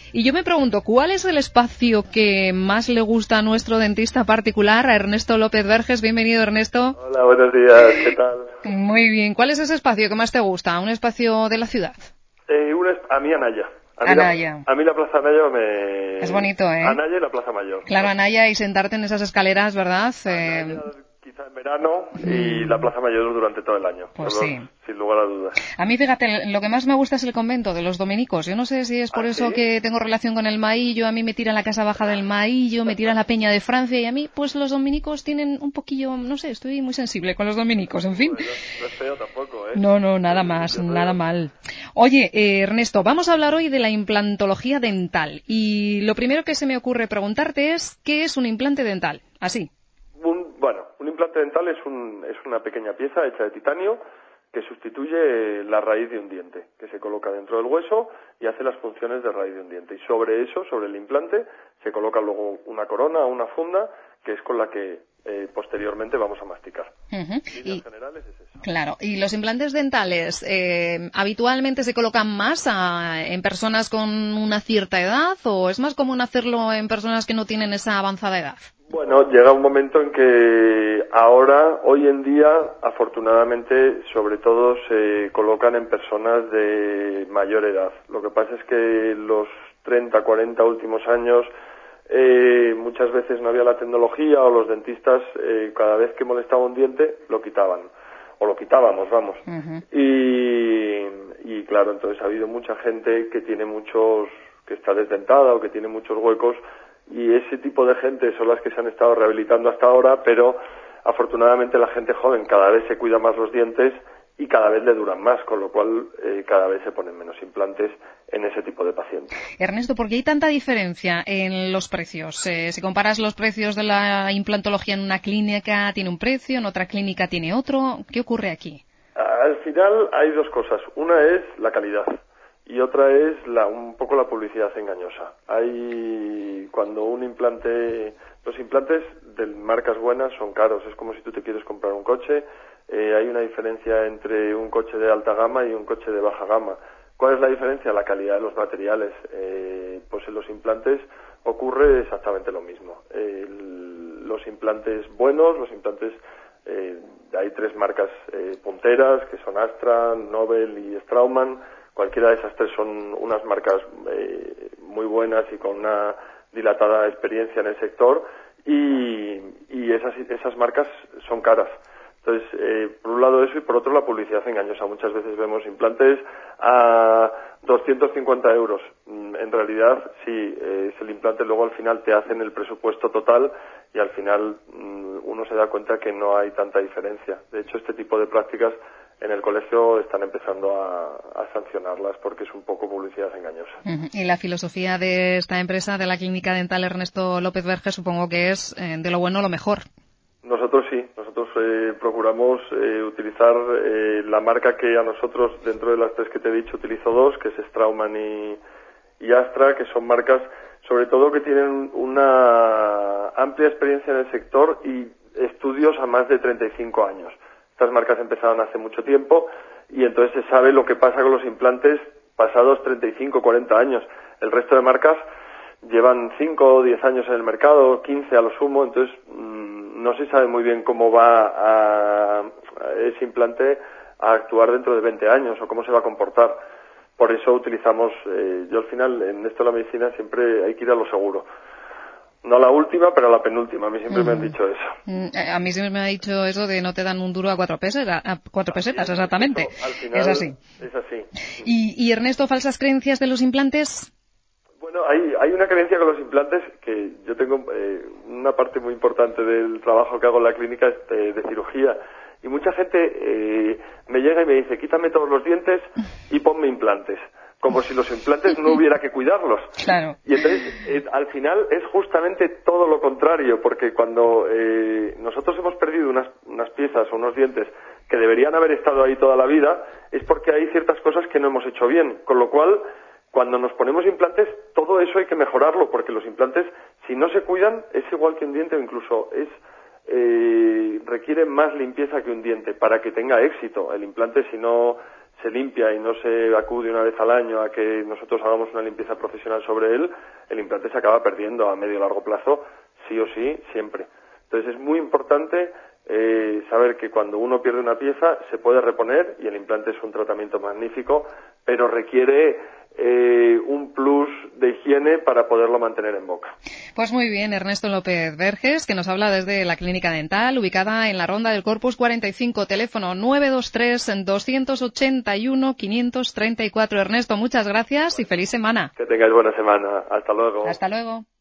Y yo me pregunto, ¿cuál es el espacio que más le gusta a nuestro dentista particular, a Ernesto López Verges? Bienvenido, Ernesto. Hola, buenos días, ¿qué tal? Muy bien. ¿Cuál es ese espacio que más te gusta? ¿Un espacio de la ciudad? A mí Anaya. Anaya. A mí la Plaza Anaya me... Es bonito, ¿eh? Anaya y la Plaza Mayor. Claro, Anaya, y sentarte en esas escaleras, ¿verdad? Anaya quizá en verano y la Plaza Mayor durante todo el año. Pues sí. Sin lugar a dudas. A mí, fíjate, lo que más me gusta es el convento de los dominicos. Yo no sé si es por eso ¿sí? que tengo relación con el Maillo, a mí me tiran la casa baja del Maillo, me tiran la Peña de Francia, y a mí, pues los dominicos tienen un poquillo, no sé, estoy muy sensible con los dominicos, en fin. Bueno, no es feo tampoco, ¿eh? No, nada más, nada mal. Oye, Ernesto, vamos a hablar hoy de la implantología dental. Y lo primero que se me ocurre preguntarte es, ¿qué es un implante dental? Así. Un implante dental es una pequeña pieza hecha de titanio que sustituye la raíz de un diente, que se coloca dentro del hueso y hace las funciones de raíz de un diente. Y sobre eso, sobre el implante, se coloca luego una corona o una funda, que es con la que posteriormente vamos a masticar. En líneas generales es eso. Claro. ¿Y los implantes dentales habitualmente se colocan más en personas con una cierta edad, o es más común hacerlo en personas que no tienen esa avanzada edad? Bueno, llega un momento en que ahora, hoy en día, afortunadamente, sobre todo se colocan en personas de mayor edad. Lo que pasa es que los 30, 40 últimos años muchas veces no había la tecnología, o los dentistas cada vez que molestaba un diente lo quitaban, o lo quitábamos, vamos. Y claro, entonces ha habido mucha gente que que está desdentada o que tiene muchos huecos, y ese tipo de gente son las que se han estado rehabilitando hasta ahora, pero afortunadamente la gente joven cada vez se cuida más los dientes y cada vez le duran más, con lo cual cada vez se ponen menos implantes en ese tipo de pacientes. Ernesto, ¿por qué hay tanta diferencia en los precios? Si comparas los precios de la implantología en una clínica tiene un precio, en otra clínica tiene otro, ¿qué ocurre aquí? Al final hay dos cosas. Una es la calidad y otra es un poco la publicidad engañosa. Cuando los implantes de marcas buenas son caros. Es como si tú te quieres comprar un coche. Hay una diferencia entre un coche de alta gama y un coche de baja gama. ¿Cuál es la diferencia? La calidad de los materiales. Pues en los implantes ocurre exactamente lo mismo. Los implantes buenos, hay tres marcas punteras, que son Astra, Nobel y Straumann. Cualquiera de esas tres son unas marcas muy buenas y con una dilatada experiencia en el sector, y esas marcas son caras. Entonces, por un lado eso, y por otro la publicidad engañosa. Muchas veces vemos implantes a 250 euros. En realidad, sí, es el implante, luego al final te hacen el presupuesto total y al final uno se da cuenta que no hay tanta diferencia. De hecho, este tipo de prácticas en el colegio están empezando a sancionarlas porque es un poco publicidad engañosa. Y la filosofía de esta empresa, de la Clínica Dental Ernesto López Verges, supongo que es de lo bueno lo mejor. Nosotros sí, procuramos utilizar la marca que a nosotros, dentro de las tres que te he dicho, utilizo dos, que es Straumann y Astra, que son marcas sobre todo que tienen una amplia experiencia en el sector y estudios a más de 35 años. Estas marcas empezaron hace mucho tiempo y entonces se sabe lo que pasa con los implantes pasados 35, 40 años. El resto de marcas llevan 5 o 10 años en el mercado, 15 a lo sumo, entonces no se sabe muy bien cómo va ese implante a actuar dentro de 20 años o cómo se va a comportar. Por eso utilizamos, yo al final en esto de la medicina siempre hay que ir a lo seguro. No a la última, pero a la penúltima. A mí siempre me han dicho eso. A mí siempre me ha dicho eso de no te dan un duro a 4 pesetas, exactamente. Eso, al final, es así. Es así. ¿Y Ernesto, falsas creencias de los implantes? Bueno, hay una creencia con los implantes que yo tengo una parte muy importante del trabajo que hago en la clínica de cirugía. Y mucha gente me llega y me dice, quítame todos los dientes y ponme implantes. Como si los implantes no hubiera que cuidarlos. Claro. Y entonces, al final, es justamente todo lo contrario, porque cuando nosotros hemos perdido unas piezas o unos dientes que deberían haber estado ahí toda la vida, es porque hay ciertas cosas que no hemos hecho bien. Con lo cual, cuando nos ponemos implantes, todo eso hay que mejorarlo, porque los implantes, si no se cuidan, es igual que un diente o incluso requiere más limpieza que un diente para que tenga éxito. El implante, si no se limpia y no se acude una vez al año a que nosotros hagamos una limpieza profesional sobre él, el implante se acaba perdiendo a medio y largo plazo, sí o sí, siempre. Entonces es muy importante saber que cuando uno pierde una pieza se puede reponer y el implante es un tratamiento magnífico, pero requiere un plus de higiene para poderlo mantener en boca. Pues muy bien, Ernesto López Verges, que nos habla desde la Clínica Dental, ubicada en la Ronda del Corpus 45, teléfono 923-281-534. Ernesto, muchas gracias y feliz semana. Que tengáis buena semana. Hasta luego. Hasta luego.